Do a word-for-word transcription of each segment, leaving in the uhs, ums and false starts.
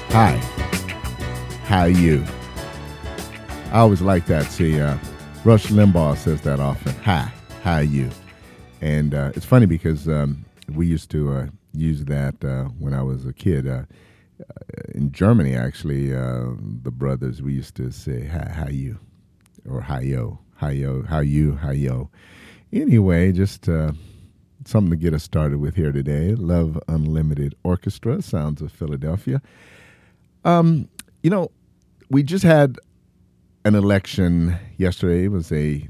Hi, how you? I always like that. See, uh, Rush Limbaugh says that often. Hi, how you? And uh, it's funny because um, we used to uh, use that uh, when I was a kid. Uh, in Germany, actually, uh, the brothers, we used to say, hi, how you? Or hi yo, hi yo, how you, hi yo. Anyway, just uh, something to get us started with here today. Love Unlimited Orchestra, Sounds of Philadelphia. Um, you know, we just had an election yesterday. It was a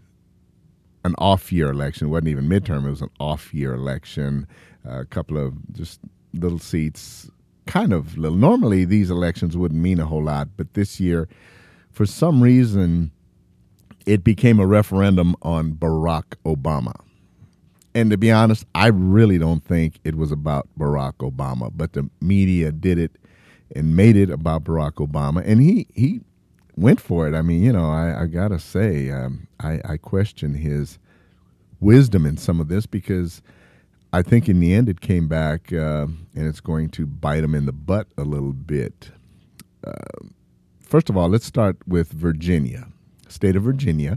an off-year election. It wasn't even midterm. It was an off-year election. Uh, a couple of just little seats, kind of little. Normally, these elections wouldn't mean a whole lot, but this year, for some reason, it became a referendum on Barack Obama. And to be honest, I really don't think it was about Barack Obama, but the media did it and made it about Barack Obama, and he he went for it. I mean, you know, I, I gotta say, um, I, I question his wisdom in some of this because I think in the end it came back uh, and it's going to bite him in the butt a little bit. Uh, first of all, let's start with Virginia, state of Virginia.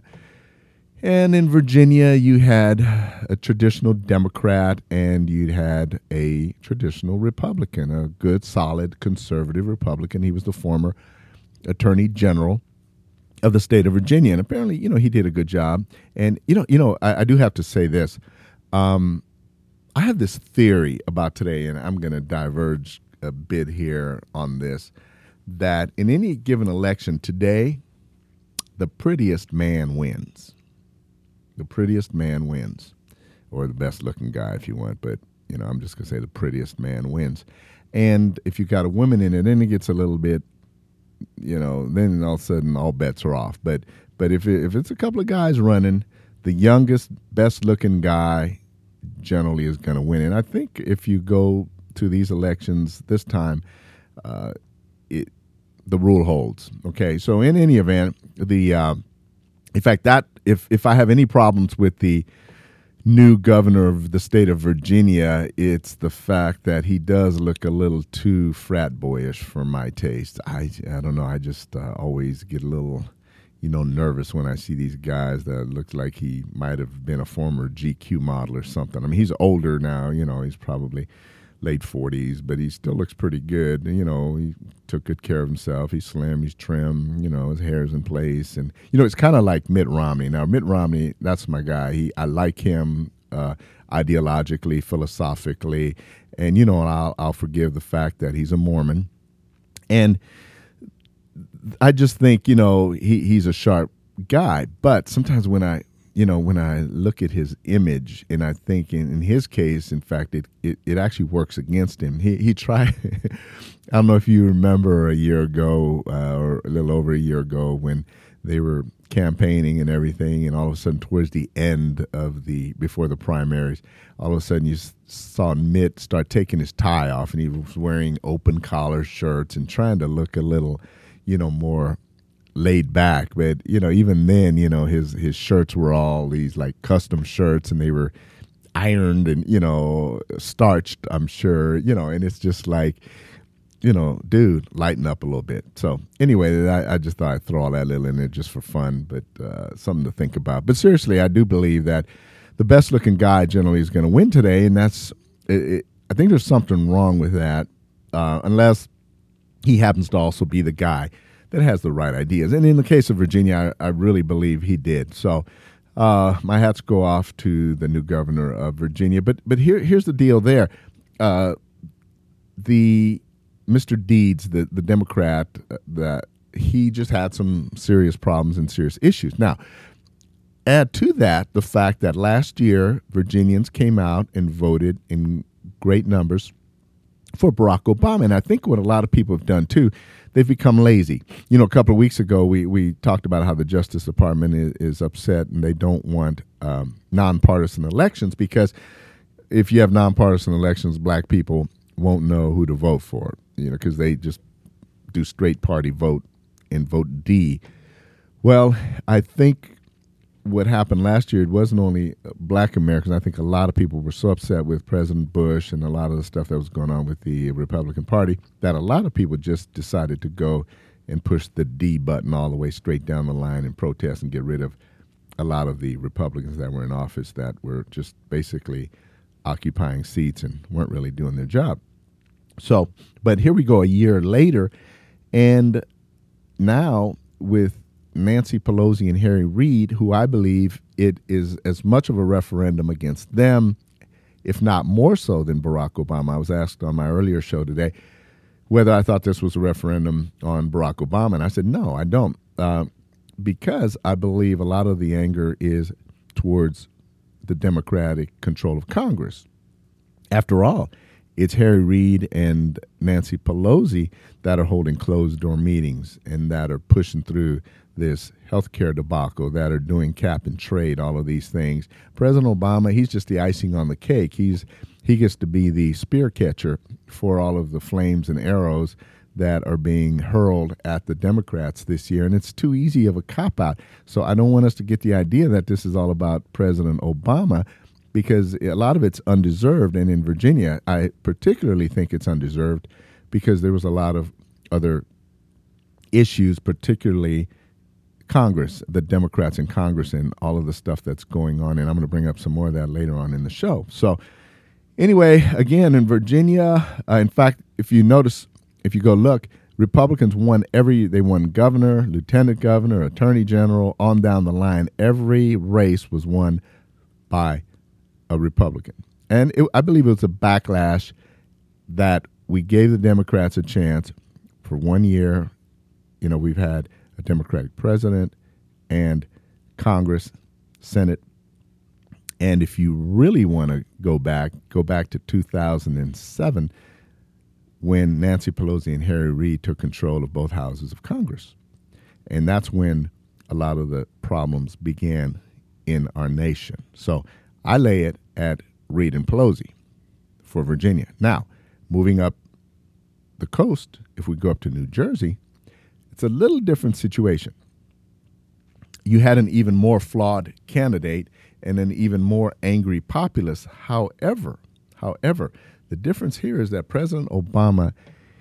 And in Virginia, you had a traditional Democrat and you had a traditional Republican, a good, solid, conservative Republican. He was the former Attorney General of the state of Virginia. And apparently, you know, he did a good job. And, you know, you know, I, I do have to say this. Um, I have this theory about today, and I'm going to diverge a bit here on this, that in any given election today, the prettiest man wins. The prettiest man wins, or the best looking guy if you want, but you know, I'm just gonna say the prettiest man wins. And if you got a woman in it, then it gets a little bit, you know, then all of a sudden all bets are off. But but if it, if it's a couple of guys running, the youngest, best looking guy generally is gonna win. And I think if you go to these elections this time, uh, it the rule holds. Okay, so in any event, the uh, In fact, that if, if I have any problems with the new governor of the state of Virginia, it's the fact that he does look a little too frat boyish for my taste. I, I don't know. I just uh, always get a little, you know, nervous when I see these guys that look like he might have been a former G Q model or something. I mean, he's older now. You know, he's probably late forties, but he still looks pretty good. You know, he took good care of himself. He's slim, he's trim, you know, his hair's in place. And, you know, it's kind of like Mitt Romney. Now, Mitt Romney, that's my guy. He, I like him uh, ideologically, philosophically. And, you know, I'll, I'll forgive the fact that he's a Mormon. And I just think, you know, he, he's a sharp guy. But sometimes when I, you know, when I look at his image, and I think in, in his case, in fact, it, it, it actually works against him. He he tried, I don't know if you remember a year ago uh, or a little over a year ago when they were campaigning and everything, and all of a sudden towards the end of the, before the primaries, all of a sudden you saw Mitt start taking his tie off, and he was wearing open collar shirts and trying to look a little, you know, more laid back. But you know, even then, you know, his his shirts were all these like custom shirts, and they were ironed and, you know, starched, I'm sure, you know, and it's just like, you know, dude, lighten up a little bit. So anyway, I, I just thought I'd throw all that little in there just for fun, but uh, something to think about. But seriously, I do believe that the best looking guy generally is going to win today, and that's it, it, I think there's something wrong with that, uh, unless he happens to also be the guy that has the right ideas. And in the case of Virginia, I, I really believe he did. So uh, my hats go off to the new governor of Virginia. But but here here's the deal there. Uh, the Mister Deeds, the, the Democrat, uh, that he just had some serious problems and serious issues. Now, add to that the fact that last year Virginians came out and voted in great numbers for Barack Obama. And I think what a lot of people have done too, they've become lazy. You know, a couple of weeks ago, we, we talked about how the Justice Department is, is upset and they don't want um, nonpartisan elections, because if you have nonpartisan elections, black people won't know who to vote for, you know, because they just do straight party vote and vote D. Well, I think what happened last year, it wasn't only black Americans. I think a lot of people were so upset with President Bush and a lot of the stuff that was going on with the Republican Party that a lot of people just decided to go and push the D button all the way straight down the line and protest and get rid of a lot of the Republicans that were in office that were just basically occupying seats and weren't really doing their job. So, but here we go a year later, and now with Nancy Pelosi and Harry Reid, who I believe it is as much of a referendum against them, if not more so than Barack Obama. I was asked on my earlier show today whether I thought this was a referendum on Barack Obama, and I said, no, I don't, uh, because I believe a lot of the anger is towards the Democratic control of Congress. After all, it's Harry Reid and Nancy Pelosi that are holding closed-door meetings and that are pushing through this healthcare debacle, that are doing cap and trade, all of these things. President Obama, he's just the icing on the cake. He's he gets to be the spear catcher for all of the flames and arrows that are being hurled at the Democrats this year, and it's too easy of a cop-out. So I don't want us to get the idea that this is all about President Obama, because a lot of it's undeserved. And in Virginia, I particularly think it's undeserved because there was a lot of other issues, particularly Congress, the Democrats in Congress, and all of the stuff that's going on. And I'm going to bring up some more of that later on in the show. So anyway, again, in Virginia, uh, in fact, if you notice, if you go look, Republicans won every, they won governor, lieutenant governor, attorney general, on down the line. Every race was won by a Republican. And it, I believe it was a backlash that we gave the Democrats a chance. For one year, you know, we've had a Democratic president and Congress, Senate. And if you really want to go back, go back to two thousand seven when Nancy Pelosi and Harry Reid took control of both houses of Congress. And that's when a lot of the problems began in our nation. So I lay it at Reid and Pelosi for Virginia. Now, moving up the coast, if we go up to New Jersey, it's a little different situation. You had an even more flawed candidate and an even more angry populace. However, however, the difference here is that President Obama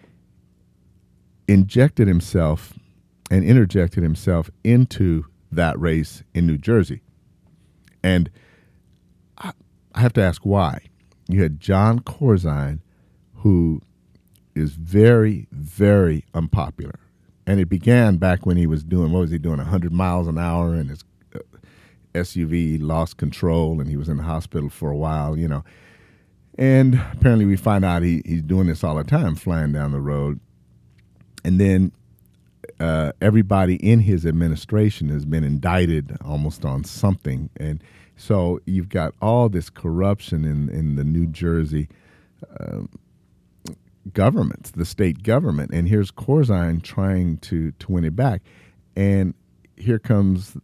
injected himself and interjected himself into that race in New Jersey. And I, I have to ask why. You had Jon Corzine, who is very, very unpopular. And it began back when he was doing, what was he doing, one hundred miles an hour, and his uh, S U V lost control, and he was in the hospital for a while, you know. And apparently we find out he, he's doing this all the time, flying down the road. And then uh, everybody in his administration has been indicted almost on something. And so you've got all this corruption in, in the New Jersey uh, government, the state government. And here's Corzine trying to, to win it back. And here comes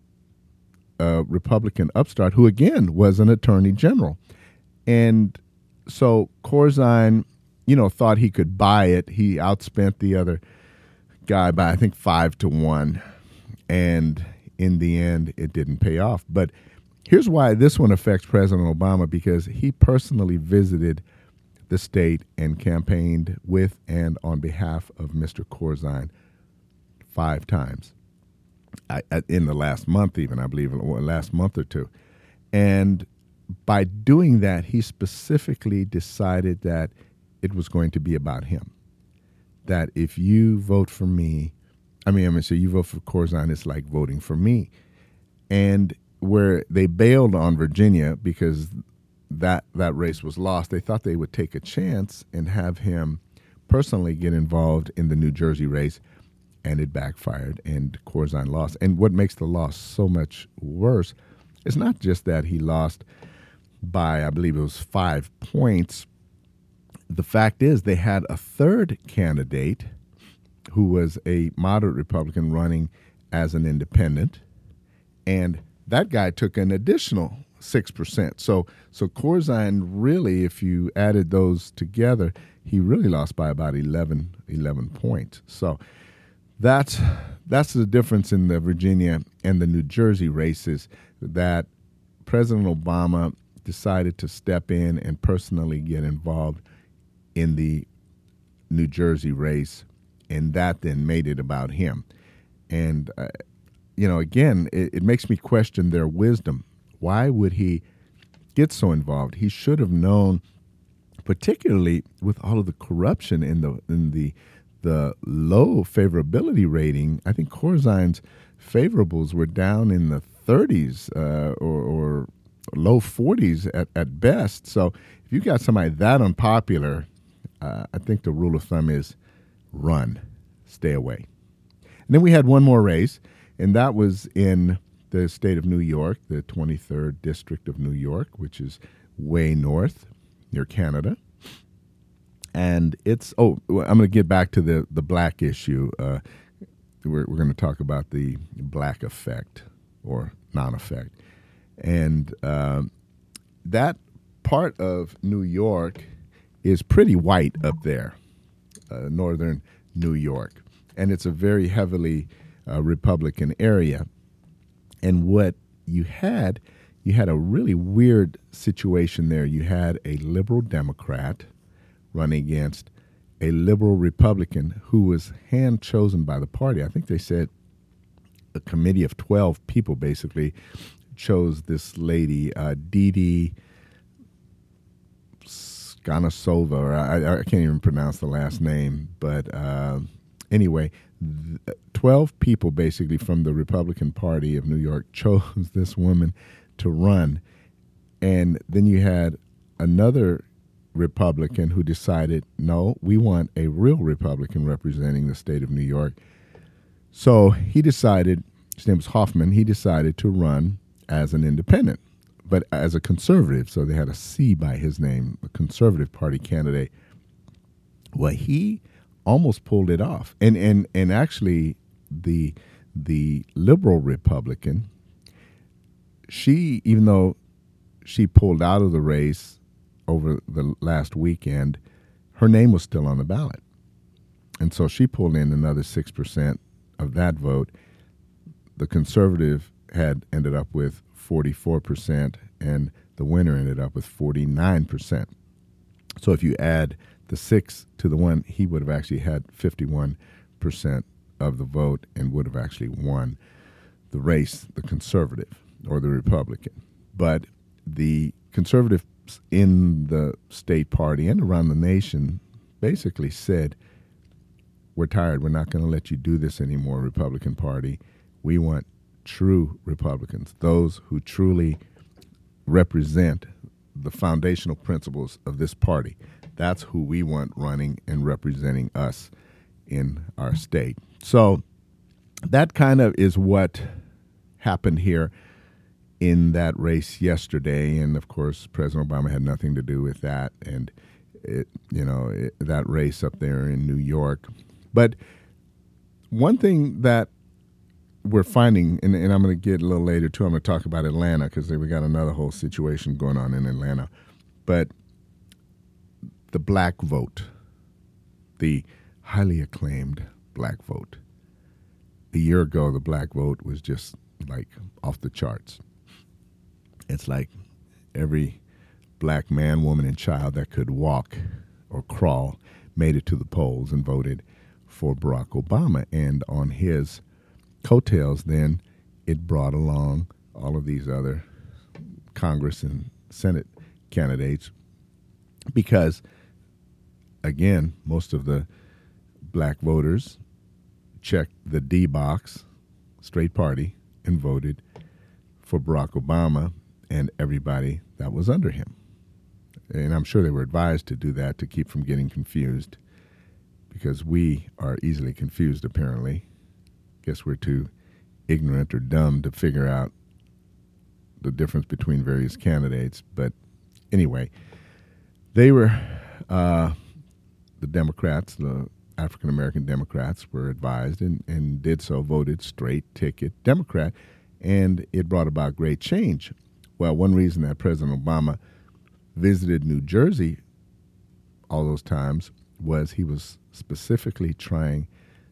a Republican upstart who, again, was an attorney general. And so Corzine, you know, thought he could buy it. He outspent the other guy by, I think, five to one. And in the end, it didn't pay off. But here's why this one affects President Obama, because he personally visited the state and campaigned with and on behalf of Mister Corzine five times I, in the last month, even, I believe, last month or two. And by doing that, he specifically decided that it was going to be about him. That if you vote for me, I mean, I'm going to say you vote for Corzine, it's like voting for me. And where they bailed on Virginia because that that race was lost, they thought they would take a chance and have him personally get involved in the New Jersey race, and it backfired, and Corzine lost. And what makes the loss so much worse is not just that he lost by, I believe it was five points. The fact is they had a third candidate who was a moderate Republican running as an independent, and that guy took an additional six percent. So so Corzine really, if you added those together, he really lost by about eleven, eleven points. So that's that's the difference in the Virginia and the New Jersey races, that President Obama decided to step in and personally get involved in the New Jersey race, and that then made it about him. And, uh, you know, again, it, it makes me question their wisdom. Why would he get so involved? He should have known, particularly with all of the corruption in the in the the low favorability rating. I think Corzine's favorables were down in the thirties uh, or, or low forties at, at best. So if you got somebody that unpopular, uh, I think the rule of thumb is run, stay away. And then we had one more race, and that was in the state of New York, the twenty-third District of New York, which is way north near Canada. And it's, oh, I'm going to get back to the, the black issue. Uh, we're we're going to talk about the black effect or non-effect. And um, that part of New York is pretty white up there, uh, northern New York. And it's a very heavily uh, Republican area. And what you had, you had a really weird situation there. You had a liberal Democrat running against a liberal Republican who was hand-chosen by the party. I think they said a committee of twelve people basically chose this lady, uh, Didi Skanasova, or I, I can't even pronounce the last name, but uh, anyway, twelve people basically from the Republican Party of New York chose this woman to run. And then you had another Republican who decided, no, we want a real Republican representing the state of New York. So he decided, his name was Hoffman, he decided to run as an independent, but as a conservative. So they had a C by his name, a conservative party candidate. Well, he almost pulled it off. And and and actually the the liberal Republican, she, even though she pulled out of the race over the last weekend, her name was still on the ballot. And so she pulled in another six percent of that vote. The conservative had ended up with forty-four percent, and the winner ended up with forty-nine percent. So if you add the six to the one, he would have actually had fifty-one percent of the vote and would have actually won the race, the conservative or the Republican. But the conservative in the state party and around the nation basically said, we're tired. We're not going to let you do this anymore, Republican Party. We want true Republicans, those who truly represent the foundational principles of this party. That's who we want running and representing us in our state. So that kind of is what happened here in that race yesterday, and of course, President Obama had nothing to do with that, and it, you know, it, that race up there in New York. But one thing that we're finding, and, and I'm going to get a little later too, I'm going to talk about Atlanta because we got another whole situation going on in Atlanta. But the black vote, the highly acclaimed black vote. A year ago, the black vote was just like off the charts. It's like every black man, woman, and child that could walk or crawl made it to the polls and voted for Barack Obama. And on his coattails, then, it brought along all of these other Congress and Senate candidates because, again, most of the black voters checked the D box, straight party, and voted for Barack Obama and everybody that was under him. And I'm sure they were advised to do that to keep from getting confused because we are easily confused, apparently. Guess we're too ignorant or dumb to figure out the difference between various candidates. But anyway, they were, uh, the Democrats, the African-American Democrats were advised and, and did so, voted straight ticket Democrat, and it brought about great change. Well, one reason that President Obama visited New Jersey all those times was he was specifically trying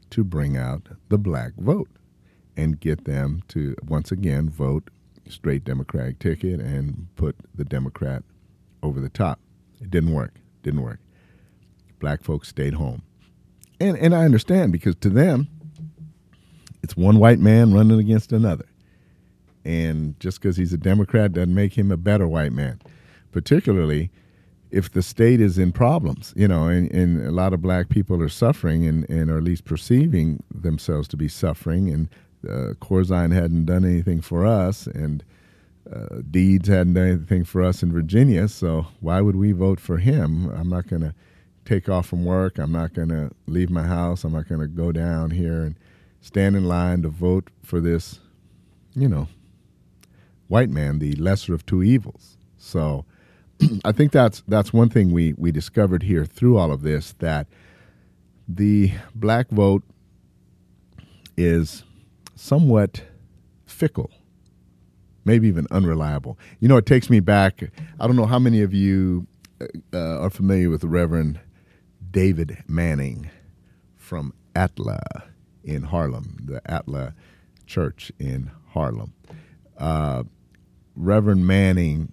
to bring out the black vote and get them to once again vote straight Democratic ticket and put the Democrat over the top. It didn't work. Didn't work. Black folks stayed home. And and I understand, because to them, it's one white man running against another. And just because he's a Democrat doesn't make him a better white man, particularly if the state is in problems, you know, and, and a lot of black people are suffering and, and are at least perceiving themselves to be suffering. And uh, Corzine hadn't done anything for us, and uh, Deeds hadn't done anything for us in Virginia, so why would we vote for him? I'm not going to take off from work. I'm not going to leave my house. I'm not going to go down here and stand in line to vote for this, you know, white man, the lesser of two evils. So I think that's that's one thing we, we discovered here through all of this, that the black vote is somewhat fickle, maybe even unreliable. You know, it takes me back. I don't know how many of you uh, are familiar with the Reverend David Manning from Atla in Harlem, the Atla Church in Harlem. Uh, Reverend Manning,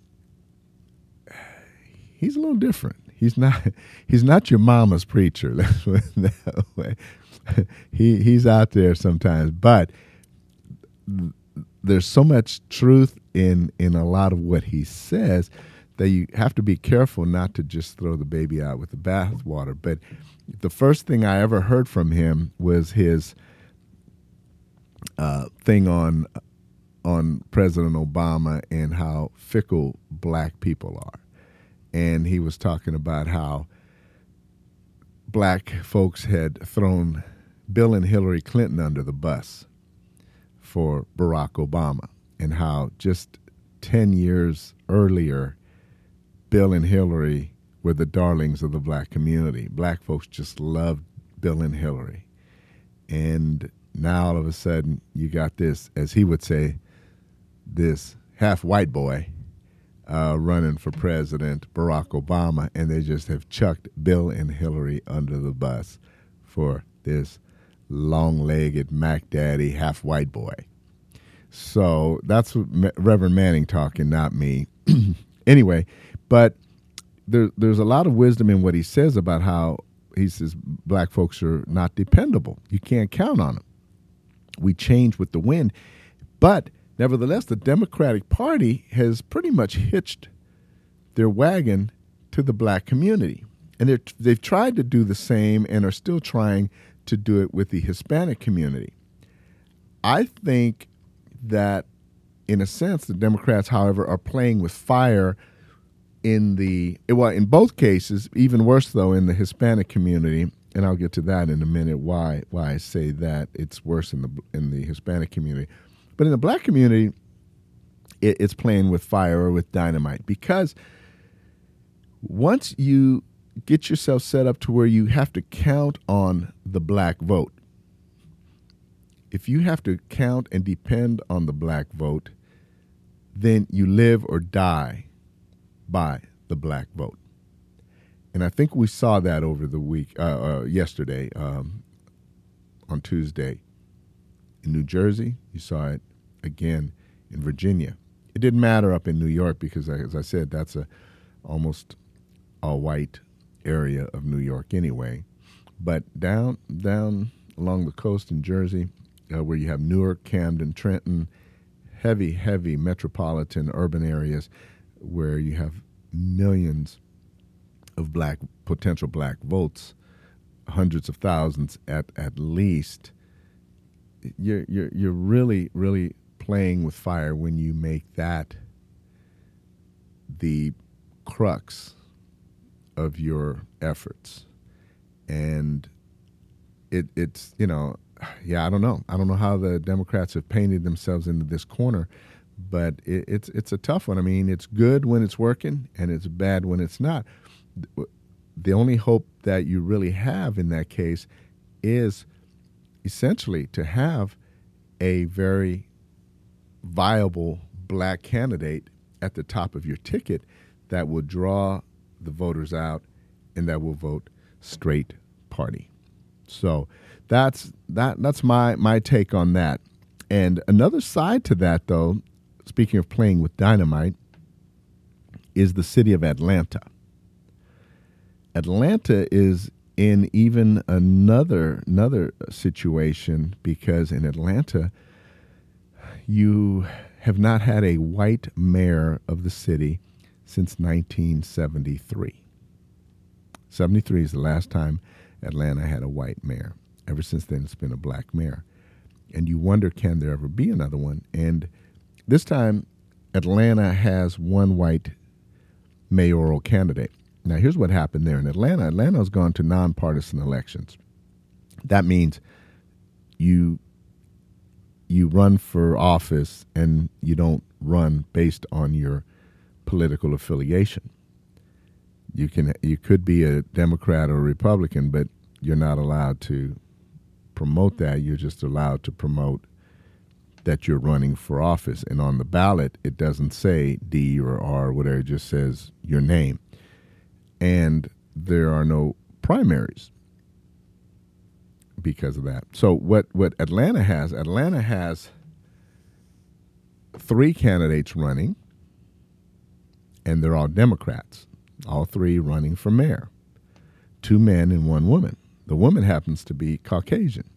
he's a little different. He's not. He's not your mama's preacher. Let's put it that way. He he's out there sometimes, but there's so much truth in in a lot of what he says that you have to be careful not to just throw the baby out with the bathwater. But the first thing I ever heard from him was his uh, thing on on President Obama and how fickle black people are. And he was talking about how black folks had thrown Bill and Hillary Clinton under the bus for Barack Obama, and how just ten years earlier, Bill and Hillary were the darlings of the black community. Black folks just loved Bill and Hillary. And now all of a sudden you got this, as he would say, this half-white boy uh, running for president, Barack Obama, and they just have chucked Bill and Hillary under the bus for this long-legged Mac Daddy half-white boy. So that's Reverend Manning talking, not me. Anyway, but there, there's a lot of wisdom in what he says about how he says black folks are not dependable. You can't count on them. We change with the wind. But nevertheless, the Democratic Party has pretty much hitched their wagon to the black community. And they're, they've tried to do the same and are still trying to do it with the Hispanic community. I think that, in a sense, the Democrats, however, are playing with fire in the, well, in both cases, even worse, though, in the Hispanic community. And I'll get to that in a minute, why why I say that it's worse in the in the Hispanic community. But in the black community, it, it's playing with fire or with dynamite, because once you get yourself set up to where you have to count on the black vote, if you have to count and depend on the black vote, then you live or die by the black vote. And I think we saw that over the week, uh, uh, yesterday, um, on Tuesday in New Jersey. You saw it again in Virginia. It didn't matter up in New York because, as I said, that's a almost all-white area of New York anyway. But down down along the coast in Jersey, uh, where you have Newark, Camden, Trenton, heavy, heavy metropolitan urban areas where you have millions of black potential black votes, hundreds of thousands at, at least, you're you're you're really, really playing with fire when you make that the crux of your efforts. And it it's, you know, yeah, I don't know. I don't know how the Democrats have painted themselves into this corner, but it, it's it's a tough one. I mean, it's good when it's working and it's bad when it's not. The only hope that you really have in that case is essentially to have a very viable black candidate at the top of your ticket that will draw the voters out and that will vote straight party. So that's that. That's my my take on that. And another side to that, though, speaking of playing with dynamite, is the city of Atlanta. Atlanta is in even another another situation, because in Atlanta you have not had a white mayor of the city since nineteen seventy-three. seventy-three is the last time Atlanta had a white mayor. Ever since then, it's been a black mayor. And you wonder, can there ever be another one? And this time, Atlanta has one white mayoral candidate. Now, here's what happened there in Atlanta. Atlanta has gone to nonpartisan elections. That means you you run for office and you don't run based on your political affiliation. You can you could be a Democrat or a Republican, but you're not allowed to promote that. You're just allowed to promote that you're running for office. And on the ballot, it doesn't say D or R or whatever. It just says your name. And there are no primaries because of that. So what, what Atlanta has, Atlanta has three candidates running, and they're all Democrats, all three running for mayor, two men and one woman. The woman happens to be Caucasian.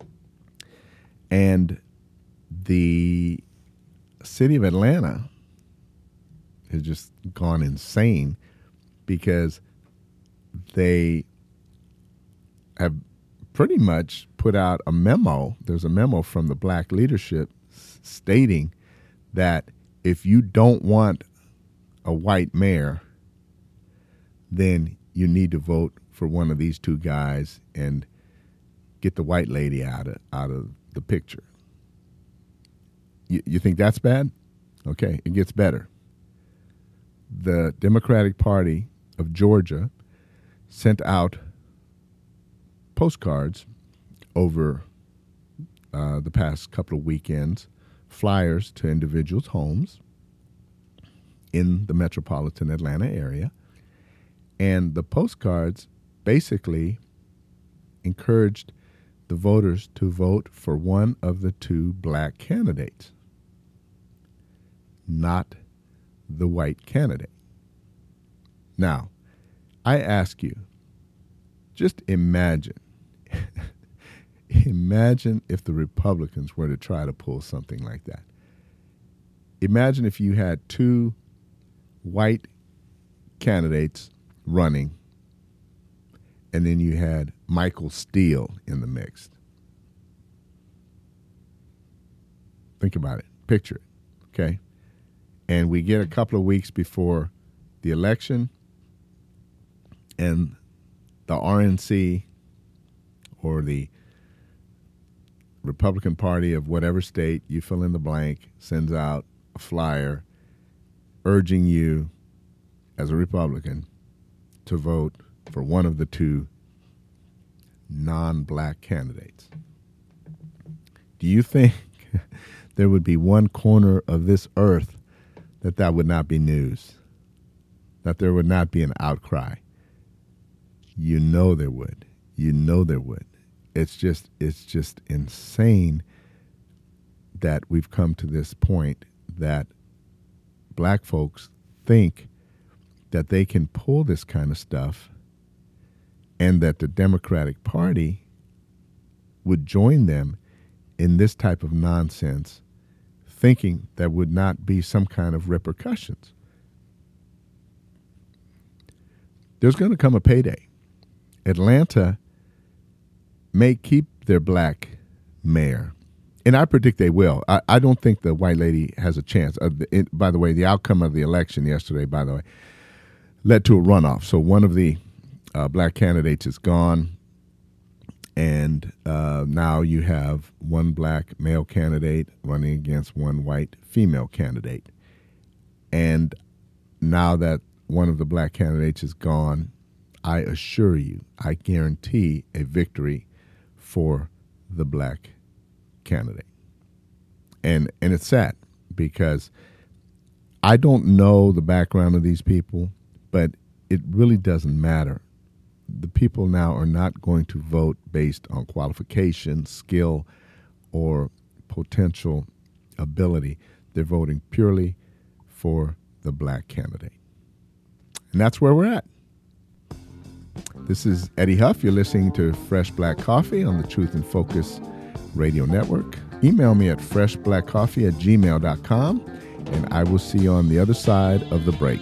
And the city of Atlanta has just gone insane because they have pretty much put out a memo. There's a memo from the black leadership stating that if you don't want a white mayor, then you need to vote for one of these two guys and get the white lady out of out of the picture. You, you think that's bad? Okay, it gets better. The Democratic Party of Georgia sent out postcards over uh, the past couple of weekends, flyers to individuals' homes in the metropolitan Atlanta area. And the postcards basically encouraged the voters to vote for one of the two black candidates, not the white candidate. Now, I ask you, just imagine, imagine if the Republicans were to try to pull something like that. Imagine if you had two white candidates running, and then you had Michael Steele in the mix. Think about it. Picture it, okay? And we get a couple of weeks before the election, and the R N C or the Republican Party of whatever state, you fill in the blank, sends out a flyer urging you as a Republican to vote for one of the two non-black candidates. Do you think there would be one corner of this earth that that would not be news, that there would not be an outcry? You know there would. You know there would. It's just it's just insane that we've come to this point that black folks think that they can pull this kind of stuff and that the Democratic Party would join them in this type of nonsense, thinking there would not be some kind of repercussions. There's going to come a payday. Atlanta may keep their black mayor, and I predict they will. I, I don't think the white lady has a chance. Uh, it, by the way, the outcome of the election yesterday, by the way, led to a runoff. So one of the uh, black candidates is gone, and uh, now you have one black male candidate running against one white female candidate. And now that one of the black candidates is gone, I assure you, I guarantee a victory for the black candidate. And and it's sad because I don't know the background of these people, but it really doesn't matter. the people now are not going to vote based on qualification, skill, or potential ability. They're voting purely for the black candidate. And that's where we're at. This is Eddie Huff. You're listening to Fresh Black Coffee on the Truth in Focus Radio Network. Email me at fresh black coffee at gmail dot com, and I will see you on the other side of the break.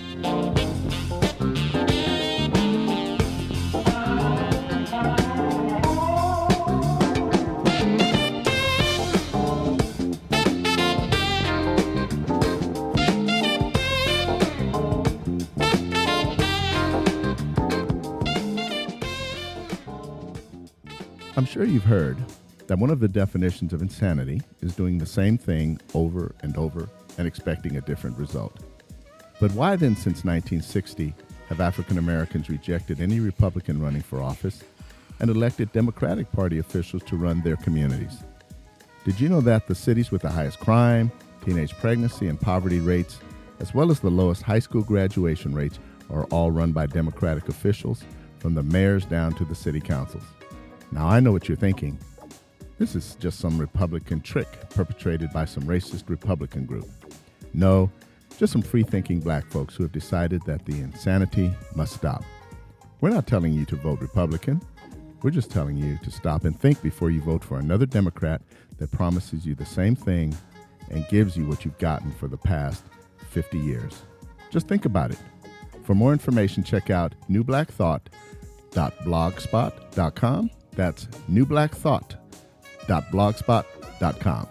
I'm sure you've heard that one of the definitions of insanity is doing the same thing over and over and expecting a different result. But why then, since nineteen sixty, have African Americans rejected any Republican running for office and elected Democratic Party officials to run their communities? Did you know that the cities with the highest crime, teenage pregnancy, and poverty rates, as well as the lowest high school graduation rates, are all run by Democratic officials, from the mayors down to the city councils? Now, I know what you're thinking. This is just some Republican trick perpetrated by some racist Republican group. No, just some free-thinking black folks who have decided that the insanity must stop. We're not telling you to vote Republican. We're just telling you to stop and think before you vote for another Democrat that promises you the same thing and gives you what you've gotten for the past fifty years. Just think about it. For more information, check out new black thought dot blogspot dot com. That's new black thought dot blogspot dot com.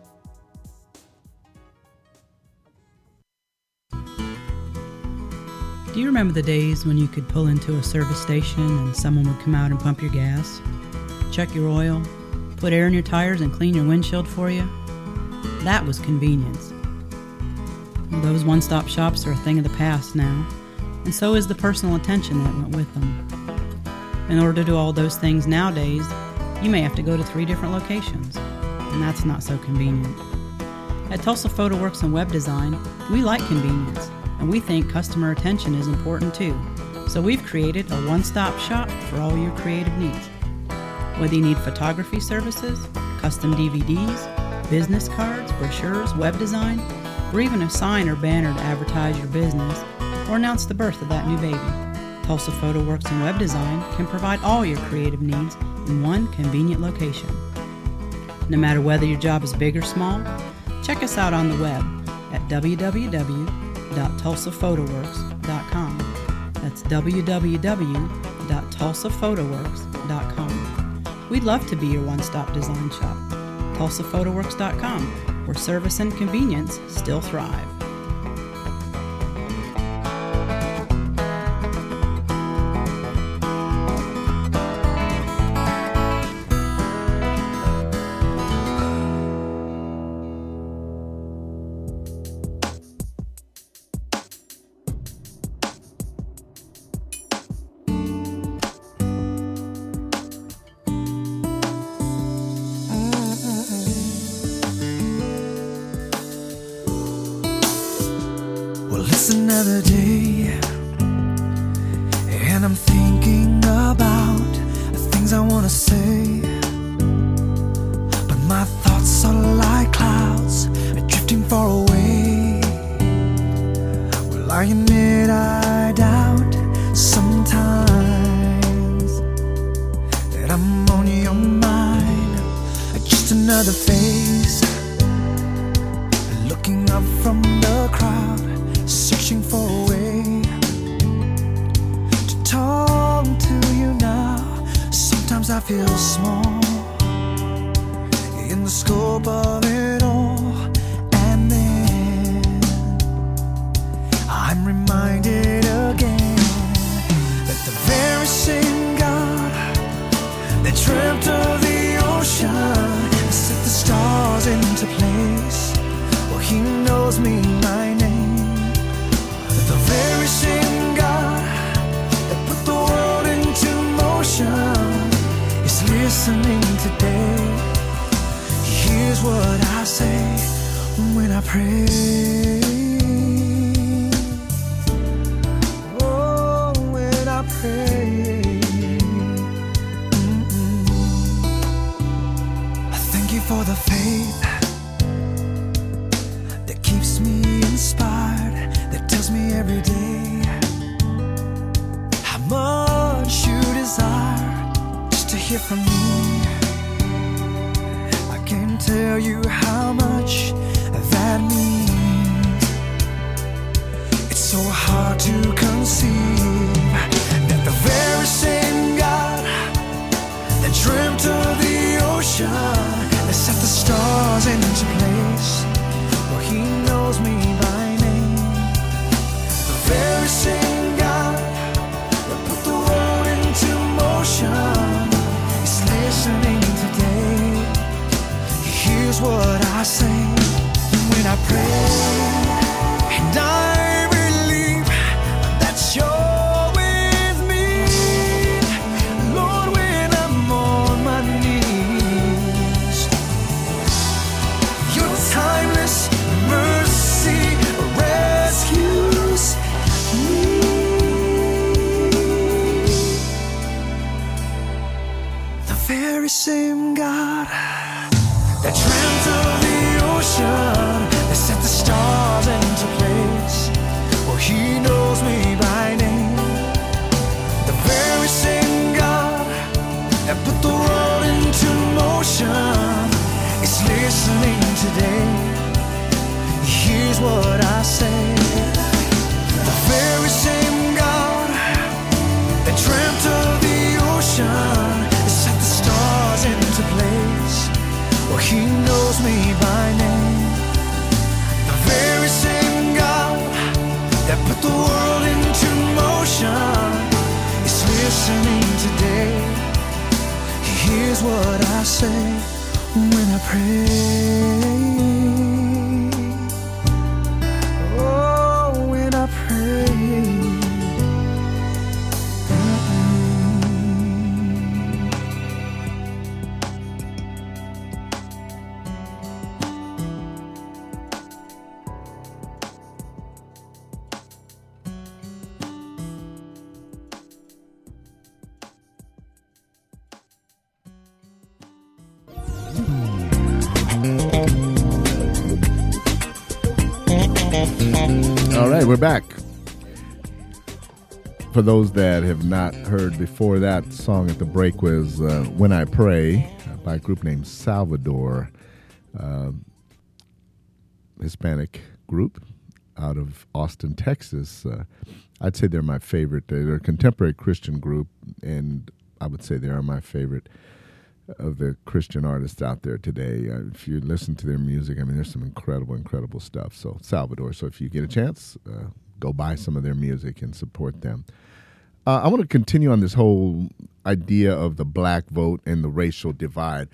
Do you remember the days when you could pull into a service station and someone would come out and pump your gas, check your oil, put air in your tires, and clean your windshield for you? That was convenience. Well, those one-stop shops are a thing of the past now, and so is the personal attention that went with them. In order to do all those things nowadays, you may have to go to three different locations, and that's not so convenient. At Tulsa Photo Works and Web Design, we like convenience, and we think customer attention is important too. So we've created a one-stop shop for all your creative needs. Whether you need photography services, custom D V Ds, business cards, brochures, web design, or even a sign or banner to advertise your business or announce the birth of that new baby, Tulsa Photo Works and Web Design can provide all your creative needs in one convenient location. No matter whether your job is big or small, check us out on the web at w w w dot tulsa photo works dot com. That's w w w dot tulsa photo works dot com. We'd love to be your one-stop design shop. tulsa photo works dot com, where service and convenience still thrive. Another day, and I'm thinking about the things I want to say, but my thoughts are like clouds drifting far away. Well, I admit I doubt sometimes that I'm on your mind, just another face looking up from the crowd, searching for a way to talk to you now. Sometimes I feel small in the scope of it all, and then I'm reminded again that the very same God that dreamt of the ocean set the stars into place. Well, He knows me, my name. The very same God that put the world into motion is listening today. Here's what I say when I pray. Oh, when I pray. hear from me. I can't tell you how much that means. It's so hard to conceive that the very same God that dreamt of the ocean, that set the stars into place, well, he knows me by name. The very same God that put the world into motion is listening today. He hears what I say when I pray, and I believe that you're with me, Lord, when I'm on my knees. Your timeless mercy rescues me. The very same God that dreamt of the ocean, that set the stars into place, well, he knows me by name. The very same God that put the world into motion is listening today. He hears what I say. The very same God that dreamt of the ocean, that set the stars into place, well, he knows me by name. The very same God that put the world into motion is listening today. He hears what I say when I pray. Oh, when I pray. All right, we're back. For those that have not heard before, that song at the break was uh, When I Pray by a group named Salvador, uh, Hispanic group out of Austin, Texas. Uh, I'd say they're my favorite. They're a contemporary Christian group, and I would say they are my favorite of the Christian artists out there today. Uh, if you listen to their music, I mean, there's some incredible, incredible stuff. So Salvador, so if you get a chance, uh, go buy some of their music and support them. Uh, I want to continue on this whole idea of the black vote and the racial divide.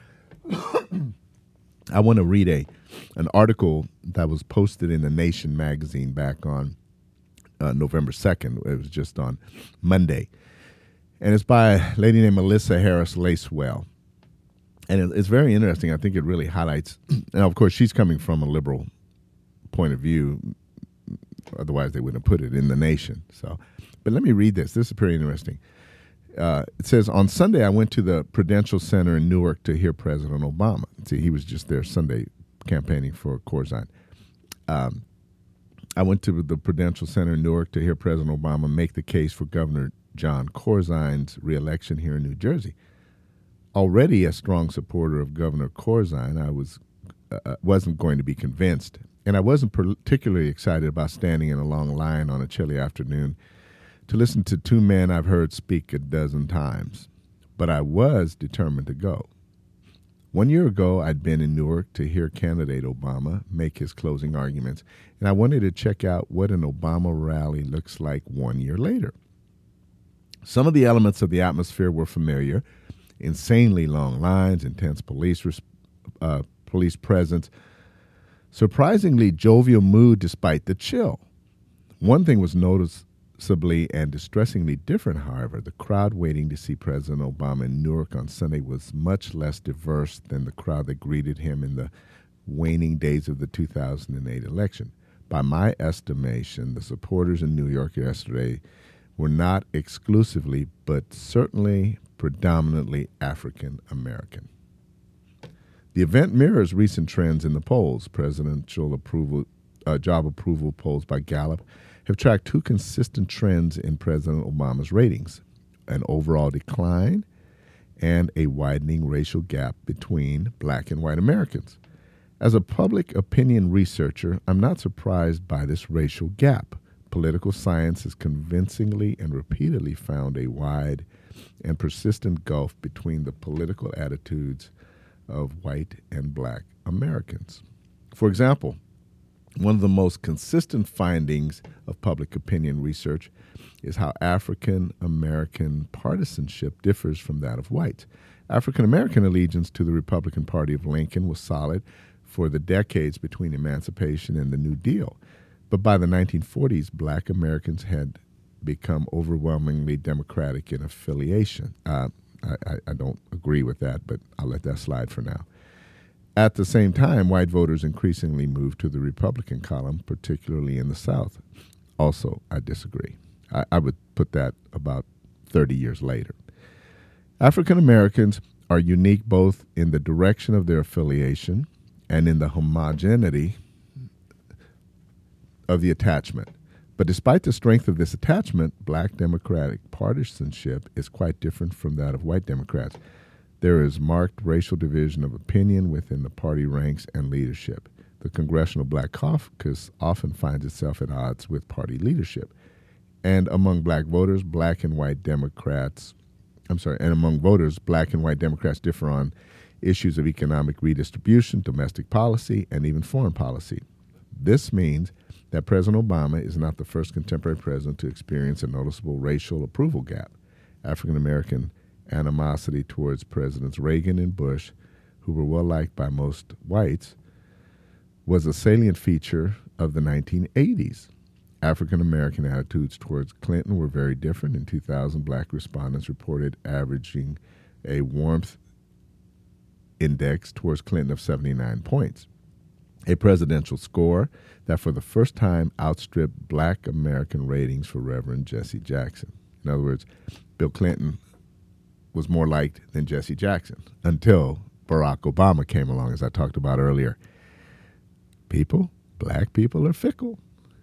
I want to read a an article that was posted in The Nation magazine back on uh, November second. It was just on Monday. And it's by a lady named Melissa Harris Lacewell. And it's very interesting. I think it really highlights, and of course, she's coming from a liberal point of view. Otherwise, they wouldn't have put it in The Nation. So, but let me read this. This is pretty interesting. Uh, it says, on Sunday, I went to the Prudential Center in Newark to hear President Obama. See, he was just there Sunday campaigning for Corzine. Um, I went to the Prudential Center in Newark to hear President Obama make the case for Governor John Corzine's reelection here in New Jersey. Already a strong supporter of Governor Corzine, I was, uh, wasn't going to be convinced. And I wasn't particularly excited about standing in a long line on a chilly afternoon to listen to two men I've heard speak a dozen times. But I was determined to go. One year ago, I'd been in Newark to hear candidate Obama make his closing arguments, and I wanted to check out what an Obama rally looks like one year later. Some of the elements of the atmosphere were familiar: insanely long lines, intense police uh, police presence, surprisingly jovial mood despite the chill. One thing was noticeably and distressingly different, however. The crowd waiting to see President Obama in Newark on Sunday was much less diverse than the crowd that greeted him in the waning days of the two thousand eight election. By my estimation, the supporters in New York yesterday were not exclusively, but certainly predominantly African American. The event mirrors recent trends in the polls. Presidential approval, uh, job approval polls by Gallup have tracked two consistent trends in President Obama's ratings: an overall decline and a widening racial gap between black and white Americans. As a public opinion researcher, I'm not surprised by this racial gap. Political science has convincingly and repeatedly found a wide and persistent gulf between the political attitudes of white and black Americans. For example, one of the most consistent findings of public opinion research is how African American partisanship differs from that of whites. African American allegiance to the Republican Party of Lincoln was solid for the decades between emancipation and the New Deal. But by the nineteen forties, black Americans had become overwhelmingly Democratic in affiliation. Uh, I, I don't agree with that, but I'll let that slide for now. At the same time, white voters increasingly moved to the Republican column, particularly in the South. Also, I disagree. I, I would put that about thirty years later. African Americans are unique both in the direction of their affiliation and in the homogeneity of the attachment. But despite the strength of this attachment, black Democratic partisanship is quite different from that of white Democrats. There is marked racial division of opinion within the party ranks and leadership. The Congressional Black Caucus often finds itself at odds with party leadership. And among black voters, black and white Democrats, I'm sorry, and among voters, black and white Democrats differ on issues of economic redistribution, domestic policy, and even foreign policy. This means that President Obama is not the first contemporary president to experience a noticeable racial approval gap. African American animosity towards Presidents Reagan and Bush, who were well liked by most whites, was a salient feature of the nineteen eighties. African American attitudes towards Clinton were very different. In two thousand, black respondents reported averaging a warmth index towards Clinton of seventy-nine points. A presidential score that for the first time outstripped black American ratings for Reverend Jesse Jackson. In other words, Bill Clinton was more liked than Jesse Jackson until Barack Obama came along, as I talked about earlier. People, black people are fickle.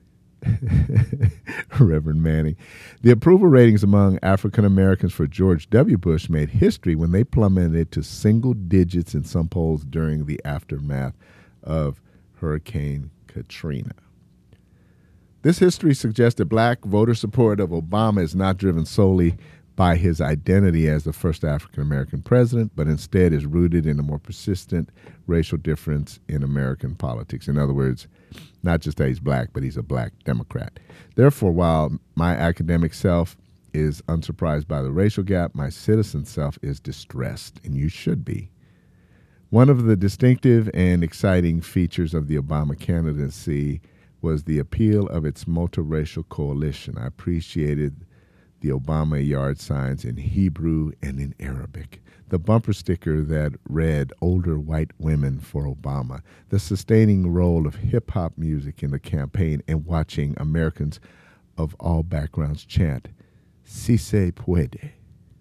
Reverend Manning. The approval ratings among African Americans for George W. Bush made history when they plummeted to single digits in some polls during the aftermath of Hurricane Katrina. This history suggests that black voter support of Obama is not driven solely by his identity as the first African American president, but instead is rooted in a more persistent racial difference in American politics. In other words, not just that he's black, but he's a black Democrat. Therefore, while my academic self is unsurprised by the racial gap, my citizen self is distressed, and you should be. One of the distinctive and exciting features of the Obama candidacy was the appeal of its multiracial coalition. I appreciated the Obama yard signs in Hebrew and in Arabic, the bumper sticker that read "Older White Women for Obama," the sustaining role of hip-hop music in the campaign, and watching Americans of all backgrounds chant, "Si se puede."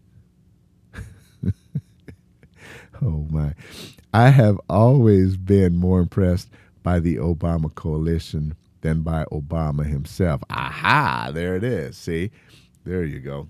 Oh, my. I have always been more impressed by the Obama coalition than by Obama himself. Aha, there it is. See, there you go.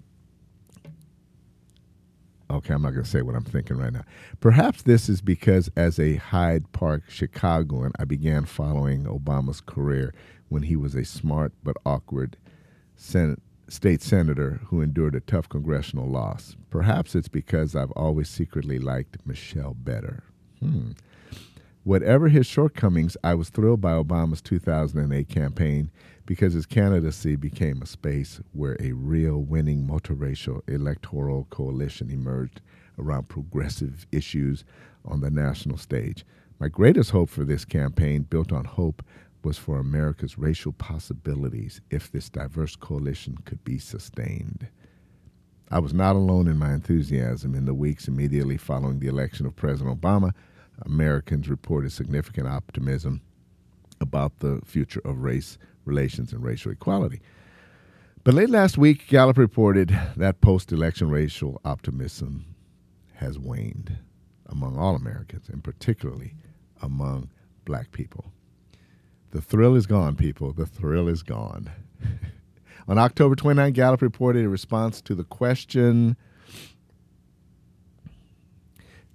Okay, I'm not going to say what I'm thinking right now. Perhaps this is because as a Hyde Park Chicagoan, I began following Obama's career when he was a smart but awkward Senate state senator who endured a tough congressional loss. Perhaps it's because I've always secretly liked Michelle better. Hmm. Whatever his shortcomings, I was thrilled by Obama's two thousand eight campaign because his candidacy became a space where a real winning multiracial electoral coalition emerged around progressive issues on the national stage. My greatest hope for this campaign, built on hope, was for America's racial possibilities if this diverse coalition could be sustained. I was not alone in my enthusiasm. In the weeks immediately following the election of President Obama, Americans reported significant optimism about the future of race relations and racial equality. But late last week, Gallup reported that post-election racial optimism has waned among all Americans, and particularly among black people. The thrill is gone, people. The thrill is gone. On October twenty-ninth, Gallup reported a response to the question,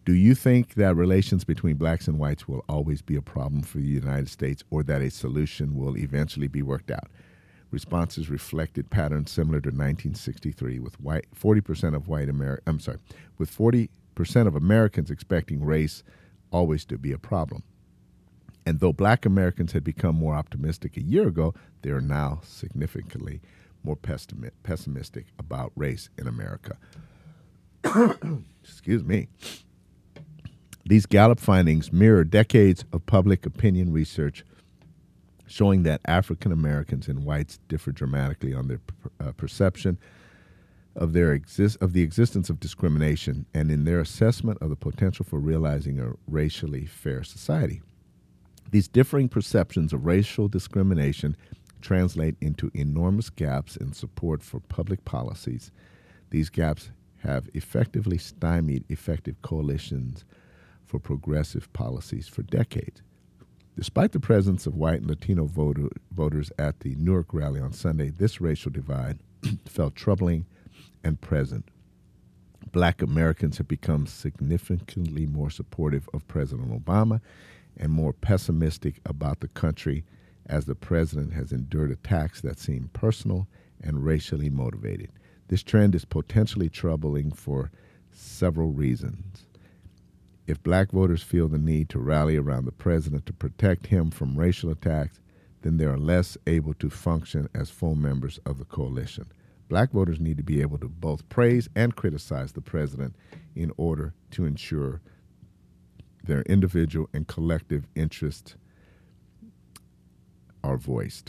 Do you think that relations between blacks and whites will always be a problem for the United States, or that a solution will eventually be worked out? Responses reflected patterns similar to nineteen sixty-three, with white forty percent of white Ameri- I'm sorry, with forty percent of Americans expecting race always to be a problem. And though black Americans had become more optimistic a year ago, they are now significantly more pessimi- pessimistic about race in America. Excuse me. These Gallup findings mirror decades of public opinion research showing that African Americans and whites differ dramatically on their uh, perception of their exist of the existence of discrimination and in their assessment of the potential for realizing a racially fair society. These differing perceptions of racial discrimination translate into enormous gaps in support for public policies. These gaps have effectively stymied effective coalitions for progressive policies for decades. Despite the presence of white and Latino voter, voters at the Newark rally on Sunday, this racial divide felt troubling and present. Black Americans have become significantly more supportive of President Obama and more pessimistic about the country as the president has endured attacks that seem personal and racially motivated. This trend is potentially troubling for several reasons. If black voters feel the need to rally around the president to protect him from racial attacks, then they are less able to function as full members of the coalition. Black voters need to be able to both praise and criticize the president in order to ensure their individual and collective interests are voiced.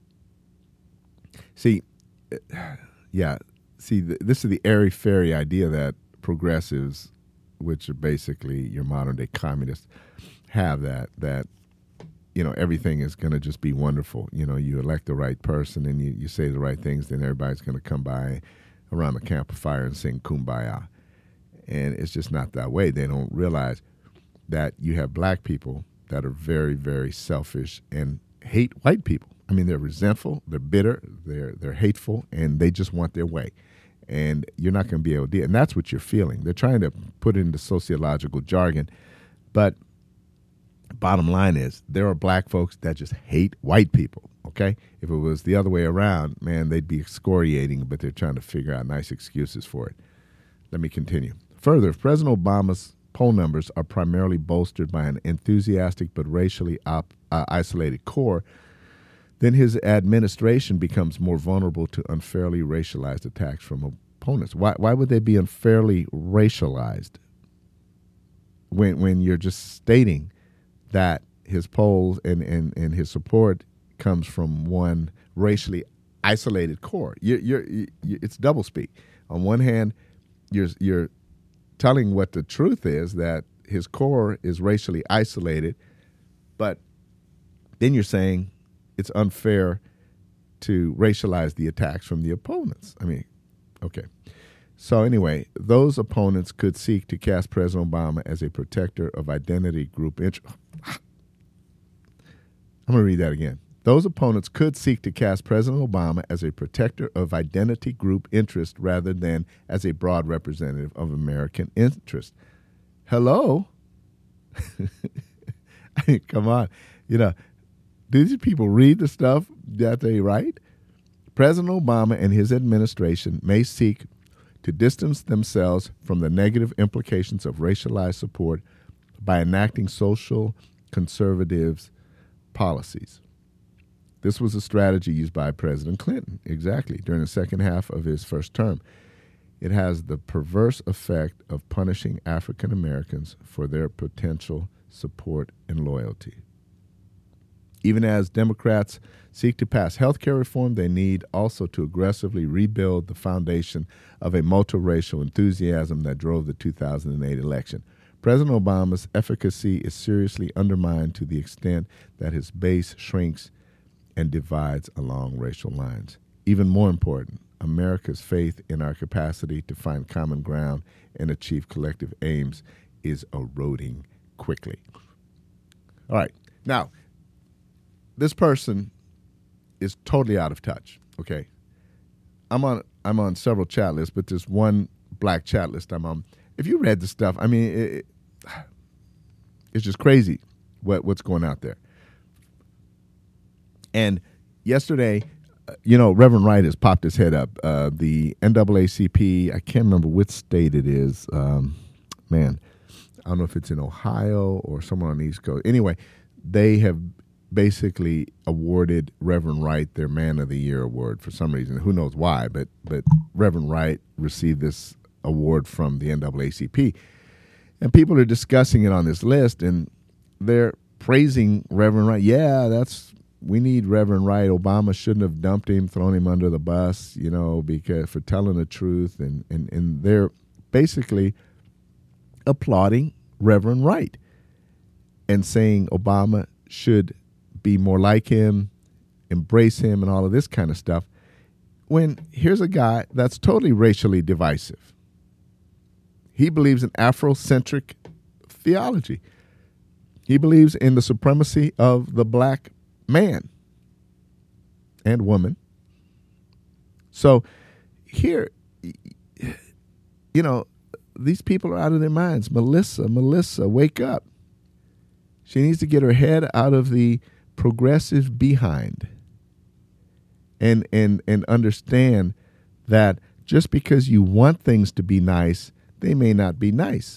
See, yeah, see, th- this is the airy-fairy idea that progressives, which are basically your modern-day communists, have that, that, you know, everything is going to just be wonderful. You know, you elect the right person and you, you say the right things, then everybody's going to come by around the campfire and sing Kumbaya. And it's just not that way. They don't realize that you have black people that are very, very selfish and hate white people. I mean, they're resentful, they're bitter, they're they're hateful, and they just want their way. And you're not going to be able to do it. And that's what you're feeling. They're trying to put it into sociological jargon. But bottom line is, there are black folks that just hate white people, okay? If it was the other way around, man, they'd be excoriating, but they're trying to figure out nice excuses for it. Let me continue. Further, if President Obama's poll numbers are primarily bolstered by an enthusiastic but racially op- uh, isolated core, then his administration becomes more vulnerable to unfairly racialized attacks from opponents. Why, why would they be unfairly racialized when when you're just stating that his polls and, and, and his support comes from one racially isolated core? You're, you're, you, it's doublespeak. On one hand, you're you're telling what the truth is, that his core is racially isolated, but then you're saying it's unfair to racialize the attacks from the opponents. I mean, okay. So anyway, those opponents could seek to cast President Obama as a protector of identity group interest. I'm going to read that again. Those opponents could seek to cast President Obama as a protector of identity group interest rather than as a broad representative of American interest. Hello? I mean, come on. You know, do these people read the stuff that they write? President Obama and his administration may seek to distance themselves from the negative implications of racialized support by enacting social conservatives' policies. This was a strategy used by President Clinton, exactly, during the second half of his first term. It has the perverse effect of punishing African Americans for their potential support and loyalty. Even as Democrats seek to pass health care reform, they need also to aggressively rebuild the foundation of a multiracial enthusiasm that drove the two thousand eight election. President Obama's efficacy is seriously undermined to the extent that his base shrinks and divides along racial lines. Even more important, America's faith in our capacity to find common ground and achieve collective aims is eroding quickly. All right. Now, this person is totally out of touch, okay? I'm on I'm on several chat lists, but there's one black chat list I'm on. If you read the stuff, I mean, it, it's just crazy what what's going out there. And yesterday, uh, you know, Reverend Wright has popped his head up. Uh, the N double A C P, I can't remember which state it is. Um, man, I don't know if it's in Ohio or somewhere on the East Coast. Anyway, they have basically awarded Reverend Wright their Man of the Year award for some reason. Who knows why, but but Reverend Wright received this award from the N double A C P. And people are discussing it on this list, and they're praising Reverend Wright. Yeah, that's we need Reverend Wright. Obama shouldn't have dumped him, thrown him under the bus, you know, because for telling the truth. And, and, and they're basically applauding Reverend Wright and saying Obama should be more like him, embrace him, and all of this kind of stuff. When here's a guy that's totally racially divisive. He believes in Afrocentric theology. He believes in the supremacy of the black man and woman. So here, you know, these people are out of their minds. Melissa, Melissa, wake up. She needs to get her head out of the progressive behind and and and understand that just because you want things to be nice, they may not be nice.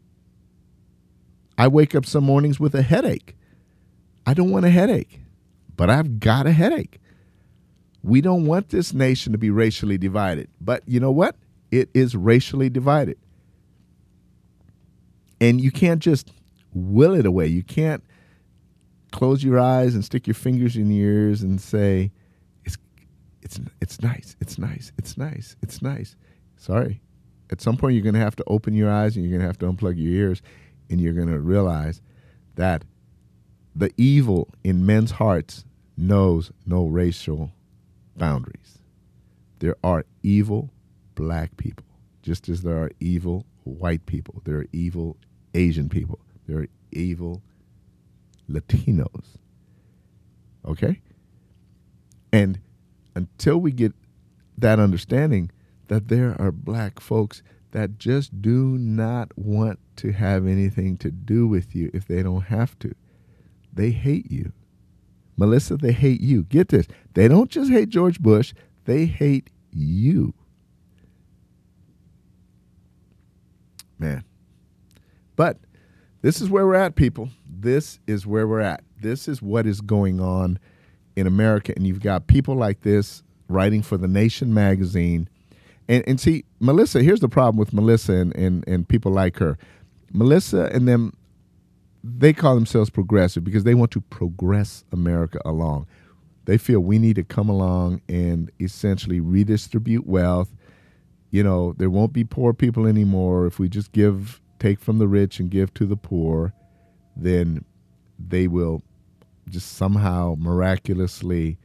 I wake up some mornings with a headache. I don't want a headache, but I've got a headache. We don't want this nation to be racially divided, but you know what? It is racially divided. And you can't just will it away. You can't close your eyes and stick your fingers in your ears and say, it's it's it's nice, it's nice, it's nice, it's nice. Sorry. At some point, you're going to have to open your eyes and you're going to have to unplug your ears, and you're going to realize that the evil in men's hearts knows no racial boundaries. There are evil black people, just as there are evil white people. There are evil Asian people. There are evil Latinos. Okay? And until we get that understanding that there are black folks that just do not want to have anything to do with you if they don't have to. They hate you. Melissa, they hate you. Get this. They don't just hate George Bush. They hate you. Man. But this is where we're at, people. This is where we're at. This is what is going on in America. And you've got people like this writing for The Nation magazine. And, and see, Melissa, here's the problem with Melissa and, and, and people like her. Melissa and them, they call themselves progressive because they want to progress America along. They feel we need to come along and essentially redistribute wealth. You know, there won't be poor people anymore. If we just give, take from the rich and give to the poor, then they will just somehow miraculously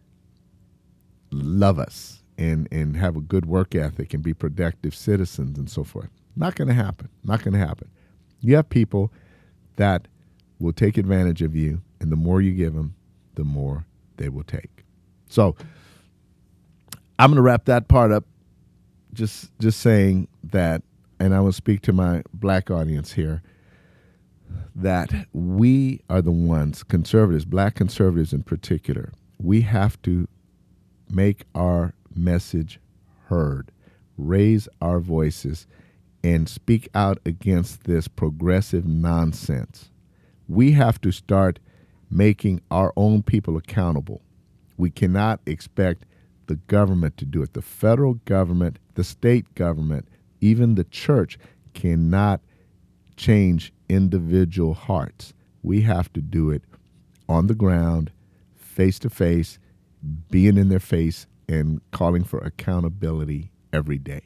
love us and, and have a good work ethic and be productive citizens and so forth. Not going to happen. Not going to happen. You have people that will take advantage of you, and the more you give them, the more they will take. So I'm going to wrap that part up just just saying that, and I will speak to my black audience here, that we are the ones, conservatives, black conservatives in particular, we have to make our message heard, raise our voices, and speak out against this progressive nonsense. We have to start making our own people accountable. We cannot expect the government to do it. The federal government, the state government, even the church cannot change individual hearts. We have to do it on the ground, face to face, being in their face and calling for accountability every day.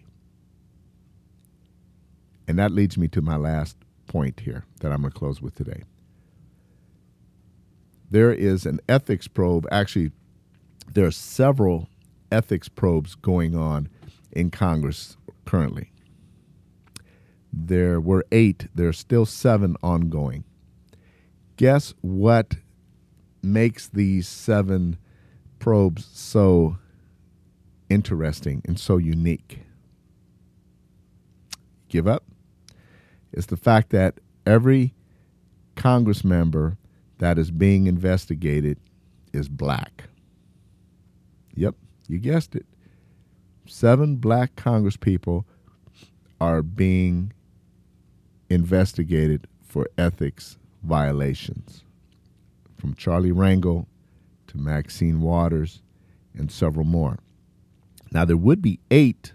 And that leads me to my last point here that I'm going to close with today. There is an ethics probe. Actually, there are several ethics probes going on in Congress currently. There were eight. There are still seven ongoing. Guess what makes these seven probes so interesting and so unique? Give up? It's the fact that every Congress member that is being investigated is black. Yep, you guessed it. Seven black Congress people are being investigated for ethics violations, from Charlie Rangel to Maxine Waters and several more. Now, there would be eight,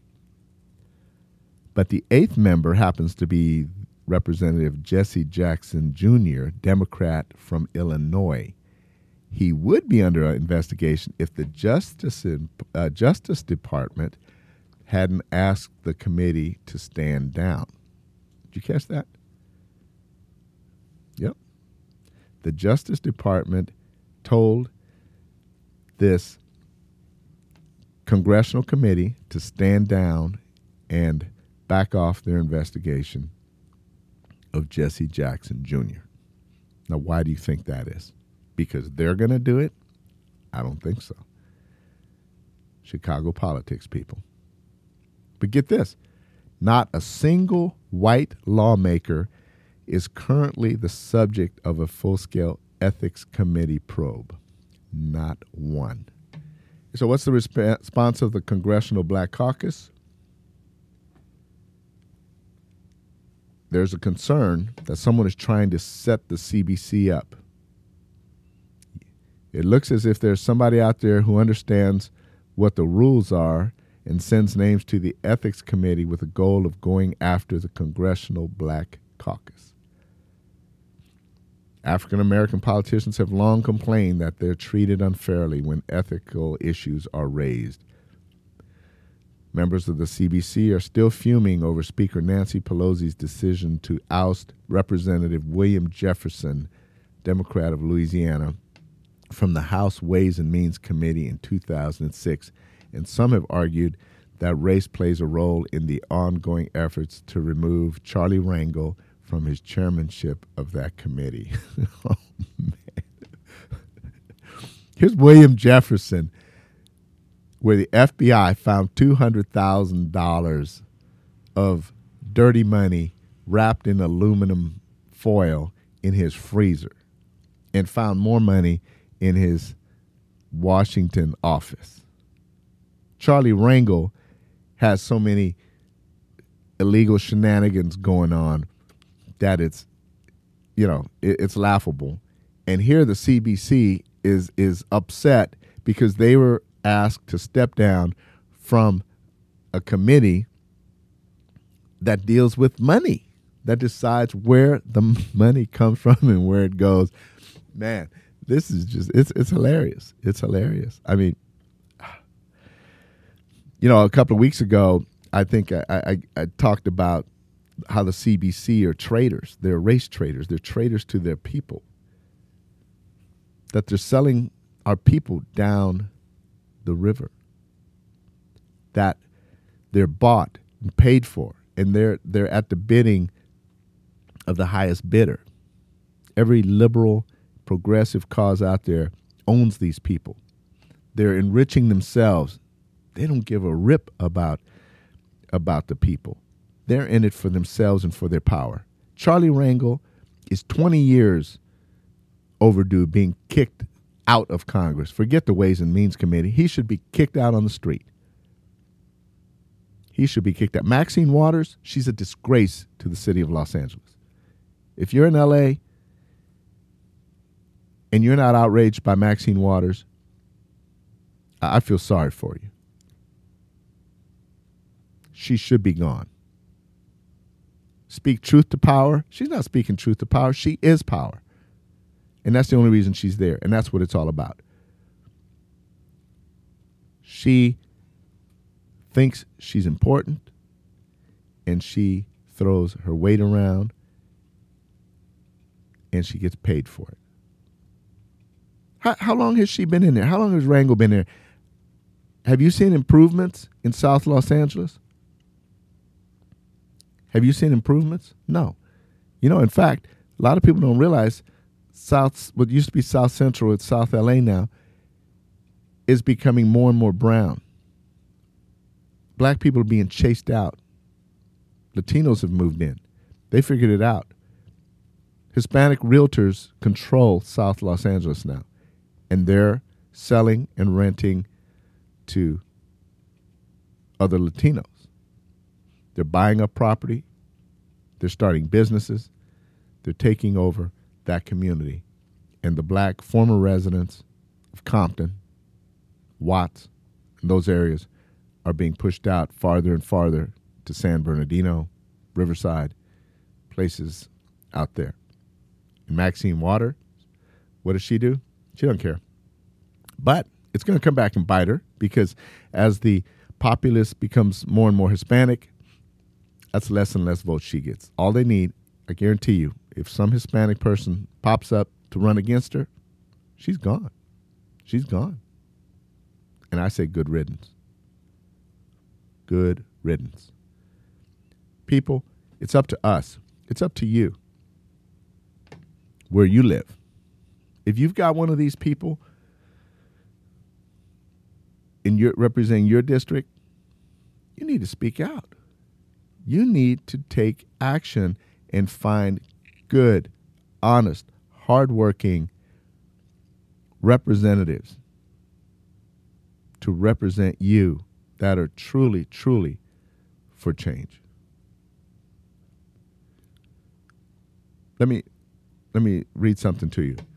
but the eighth member happens to be Representative Jesse Jackson Junior, Democrat from Illinois. He would be under investigation if the Justice, uh, Justice Department hadn't asked the committee to stand down. Did you catch that? Yep. The Justice Department told this congressional committee to stand down and back off their investigation of Jesse Jackson Junior Now, why do you think that is? Because they're going to do it? I don't think so. Chicago politics, people. But get this, not a single white lawmaker is currently the subject of a full-scale ethics committee probe. Not one. So what's the resp- response of the Congressional Black Caucus? There's a concern that someone is trying to set the C B C up. It looks as if there's somebody out there who understands what the rules are and sends names to the Ethics Committee with the goal of going after the Congressional Black Caucus. African American politicians have long complained that they're treated unfairly when ethical issues are raised. Members of the C B C are still fuming over Speaker Nancy Pelosi's decision to oust Representative William Jefferson, Democrat of Louisiana, from the House Ways and Means Committee in two thousand six, and some have argued that race plays a role in the ongoing efforts to remove Charlie Rangel from his chairmanship of that committee. Oh, man. Here's William Jefferson, where the F B I found two hundred thousand dollars of dirty money wrapped in aluminum foil in his freezer and found more money in his Washington office. Charlie Rangel has so many illegal shenanigans going on that it's, you know, it, it's laughable. And here the C B C is is upset because they were asked to step down from a committee that deals with money, that decides where the money comes from and where it goes. Man, this is just, it's it's hilarious. It's hilarious. I mean, you know, a couple of weeks ago, I think I, I, I talked about how the C B C are traitors. They're race traitors. They're traitors to their people. That they're selling our people down the river. That they're bought and paid for, and they're they're at the bidding of the highest bidder. Every liberal, progressive cause out there owns these people. They're enriching themselves. They don't give a rip about about the people. They're in it for themselves and for their power. Charlie Rangel is twenty years overdue being kicked out of Congress. Forget the Ways and Means Committee. He should be kicked out on the street. He should be kicked out. Maxine Waters, she's a disgrace to the city of Los Angeles. If you're in L A and you're not outraged by Maxine Waters, I feel sorry for you. She should be gone. Speak truth to power. She's not speaking truth to power. She is power. And that's the only reason she's there. And that's what it's all about. She thinks she's important, and she throws her weight around, and she gets paid for it. How, how long has she been in there? How long has Rangel been there? Have you seen improvements in South Los Angeles? Have you seen improvements? No. You know, in fact, a lot of people don't realize South, what used to be South Central, it's South L A now, is becoming more and more brown. Black people are being chased out. Latinos have moved in. They figured it out. Hispanic realtors control South Los Angeles now, and they're selling and renting to other Latinos. They're buying up property. They're starting businesses. They're taking over that community. And the black former residents of Compton, Watts, and those areas are being pushed out farther and farther to San Bernardino, Riverside, places out there. And Maxine Waters, what does she do? She doesn't care. But it's going to come back and bite her, because as the populace becomes more and more Hispanic, that's less and less votes she gets. All they need, I guarantee you, if some Hispanic person pops up to run against her, she's gone. She's gone. And I say good riddance. Good riddance. People, it's up to us. It's up to you where you live. If you've got one of these people in your representing your district, you need to speak out. You need to take action and find good, honest, hardworking representatives to represent you that are truly, truly for change. Let me let me read something to you.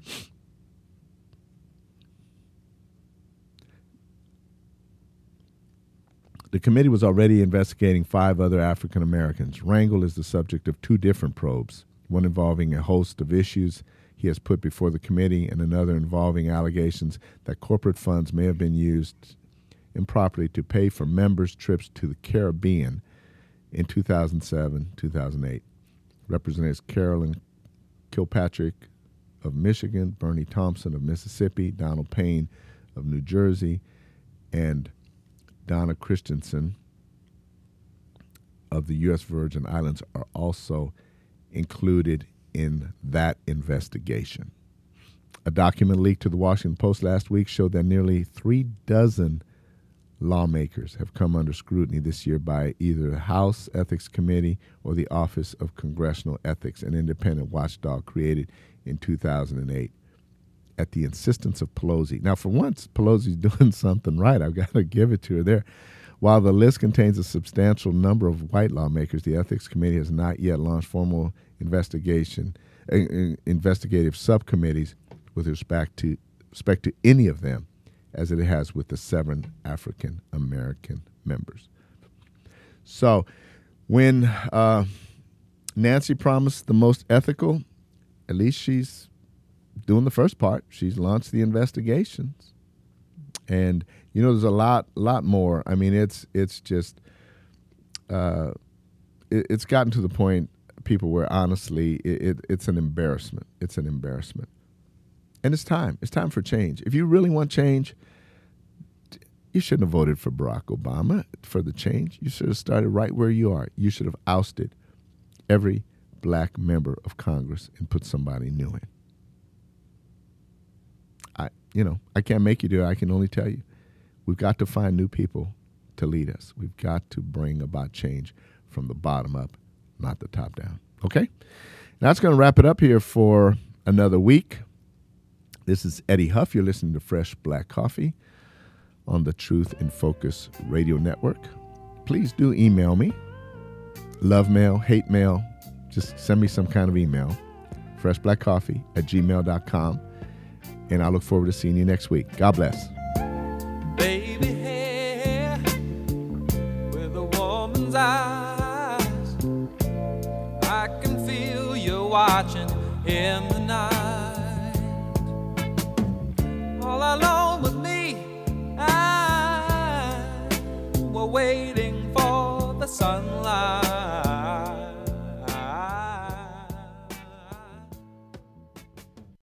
The committee was already investigating five other African Americans. Rangel is the subject of two different probes, one involving a host of issues he has put before the committee, and another involving allegations that corporate funds may have been used improperly to pay for members' trips to the Caribbean in two thousand seven, two thousand eight. Representatives Carolyn Kilpatrick of Michigan, Bernie Thompson of Mississippi, Donald Payne of New Jersey, and Donna Christensen of the U S Virgin Islands are also included in that investigation. A document leaked to the Washington Post last week showed that nearly three dozen lawmakers have come under scrutiny this year by either the House Ethics Committee or the Office of Congressional Ethics, an independent watchdog created in two thousand eight at the insistence of Pelosi. Now, for once, Pelosi's doing something right. I've got to give it to her there. While the list contains a substantial number of white lawmakers, the Ethics Committee has not yet launched formal investigation, uh, investigative subcommittees with respect to, respect to any of them, as it has with the seven African American members. So when uh, Nancy promised the most ethical, at least she's doing the first part. She's launched the investigations. And, you know, there's a lot lot more. I mean, it's it's just, uh, it, it's gotten to the point, people, where honestly, it, it, it's an embarrassment. It's an embarrassment. And it's time. It's time for change. If you really want change, you shouldn't have voted for Barack Obama for the change. You should have started right where you are. You should have ousted every black member of Congress and put somebody new in. I, you know, I can't make you do it. I can only tell you, we've got to find new people to lead us. We've got to bring about change from the bottom up, not the top down. Okay? That's going to wrap it up here for another week. This is Eddie Huff. You're listening to Fresh Black Coffee on the Truth in Focus Radio Network. Please do email me. Love mail, hate mail. Just send me some kind of email. freshblackcoffee at gmail dot com. And I look forward to seeing you next week. God bless. Baby hair with a woman's eyes, I can feel you watching in the night. All alone with me, I were waiting for the sunlight.